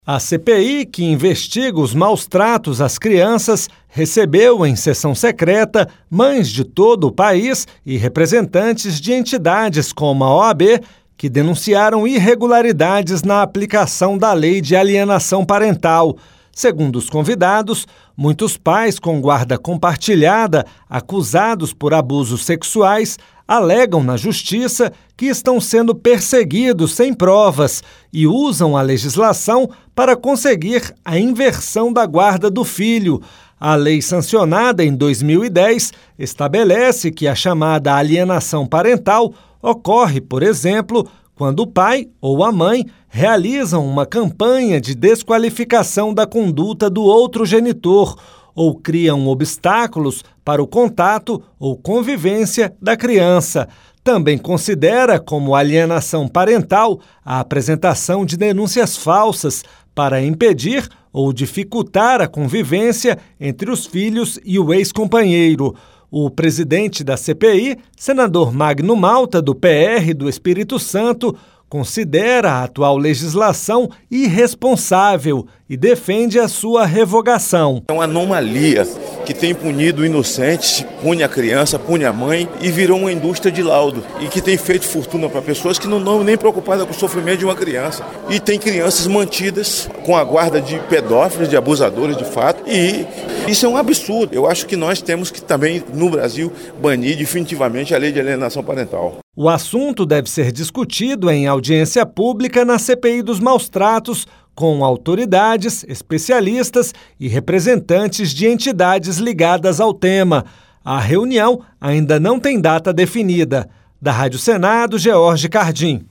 A CPI, que investiga os maus-tratos às crianças, recebeu em sessão secreta mães de todo o país e representantes de entidades como a OAB, que denunciaram irregularidades na aplicação da Lei de Alienação Parental. Segundo os convidados, muitos pais com guarda compartilhada, acusados por abusos sexuais, alegam na Justiça que estão sendo perseguidos sem provas e usam a legislação para conseguir a inversão da guarda do filho. A lei sancionada em 2010 estabelece que a chamada alienação parental ocorre, por exemplo, quando o pai ou a mãe realizam uma campanha de desqualificação da conduta do outro genitor ou criam obstáculos para o contato ou convivência da criança. Também considera como alienação parental a apresentação de denúncias falsas para impedir ou dificultar a convivência entre os filhos e o ex-companheiro. O presidente da CPI, senador Magno Malta, do PR do Espírito Santo, considera a atual legislação irresponsável e defende a sua revogação. É uma anomalia que tem punido o inocente, pune a criança, pune a mãe e virou uma indústria de laudo e que tem feito fortuna para pessoas que não estão nem preocupadas com o sofrimento de uma criança. E tem crianças mantidas com a guarda de pedófilos, de abusadores de fato, e isso é um absurdo. Eu acho que nós temos que também, no Brasil, banir definitivamente a lei de alienação parental. O assunto deve ser discutido em audiência pública na CPI dos maus-tratos, com autoridades, especialistas e representantes de entidades ligadas ao tema. A reunião ainda não tem data definida. Da Rádio Senado, George Cardim.